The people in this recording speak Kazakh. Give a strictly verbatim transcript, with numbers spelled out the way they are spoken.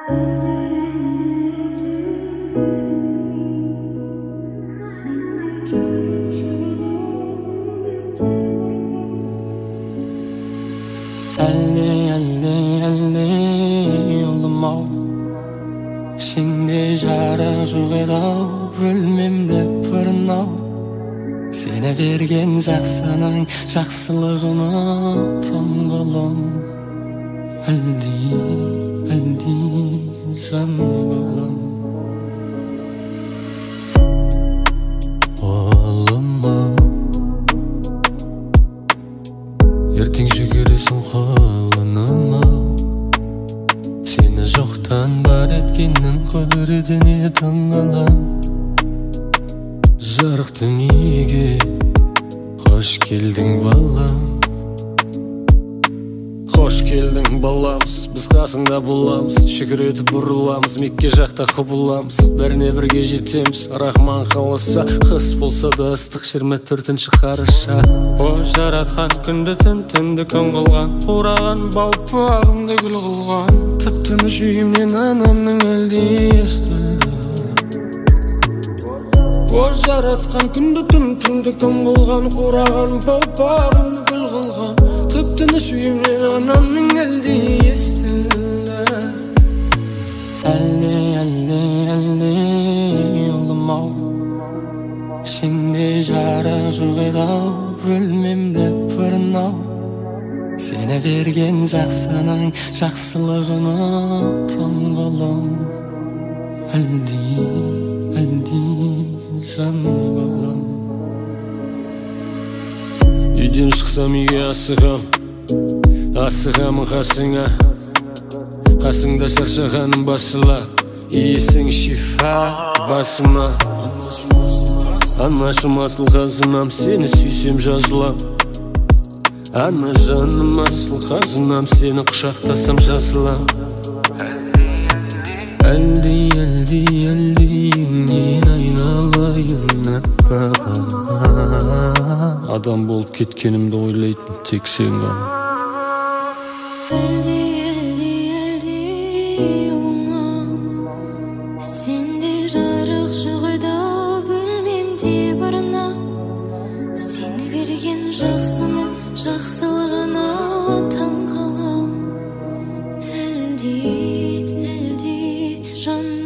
Әлі, әлі, әлі ұлым-ау, ішіңде жарық жоқ еді-ау, бөлмемде фырын-ау. Сені берген жақсының жақсылығына таңғалам. Әлди, әлди, жан балам. Ұлым-ау, ертең жүгіресің қолыным-ау. Сені жоқтан бар еткеннің құдіретіне таңғалам. Жарық дүниеге қош келдің балам. Қош келдің баламыз, біз қасыңда боламыз. Шүкір етіп бұрыламыз, Мекке жақта құбыламыз. Бәріне бірге жетеміз, рахман қаласа. Қыс болса да ыстық жиырма төртінші қараша. О жаратқан күнді түн, түнді күн қылған, қураған бау-бағымды гүл қылған. Тып-тыныш үйімнен анамның әлде естілді. О жаратқан күнді түн, түнді күн қылған, қураған бау-бағымды гүл қылған. Тып-тыныш үйімнен анамның әлде естілді. Әлі, әлі, әлі ұлым-ау, ішіңде жарық жоқ еді-ау, бөлмемде фырын-ау. Сені берген жақсының жақсылығына таңғалам. Әлди, әлди, жан балам. Үйден шықсам үйге асығам, асығамын қасыңа. Қасыңда шаршағаным басыла, иісің шифа басыма. Анашым асыл қазынам, сені сүйсем жазылам. Ана жаным асыл қазынам, сені құшақтасам жасылам. Әлди, әлди, әлди, мен айналайын аппағым. Адам болып кеткенімді ойлайтын тек сен ғана. Әлди, әлди, әлди ұлыма, сенде жарық жоқ еді-ау, бөлмемде барына. Сені берген жақсының жақсылығына таңғалам. Әлди, әлди, жан